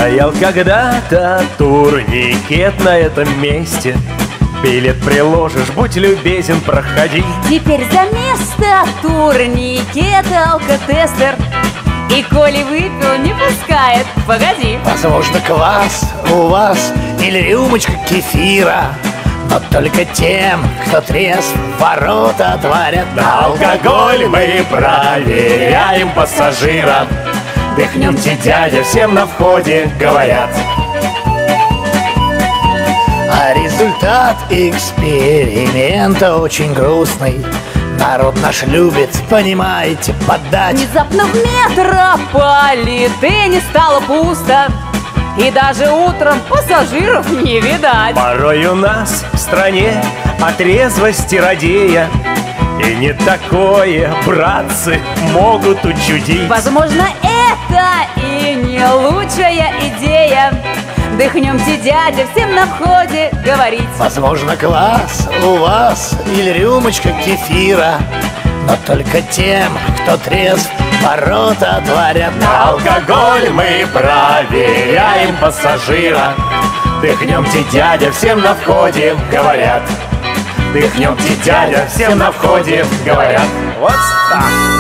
Стоял когда-то турникет на этом месте. Билет приложишь, будь любезен, проходи. Теперь за место турникета алкотестер. И коли выпил, не пускает, погоди. Возможно, квас у вас или рюмочка кефира, но только тем, кто трезв, ворота отворят. На алкоголь мы проверяем пассажира. Дыхнемте, дядя, всем на входе говорят. А результат эксперимента очень грустный. Народ наш любит, понимаете, поддать. Внезапно в метрополитене стало пусто, и даже утром пассажиров не видать. Порой у нас в стране от резвости радея и не такое, братцы, могут учудить. Возможно, это и не лучшая идея. Дыхнемте, дядя, всем на входе говорить. Возможно, квас у вас или рюмочка кефира, но только тем, кто трезв, ворота отворят. На алкоголь мы проверяем пассажира. Дыхнемте, дядя, всем на входе говорят. Дыхнемте, дядя, всем на входе говорят. Вот так.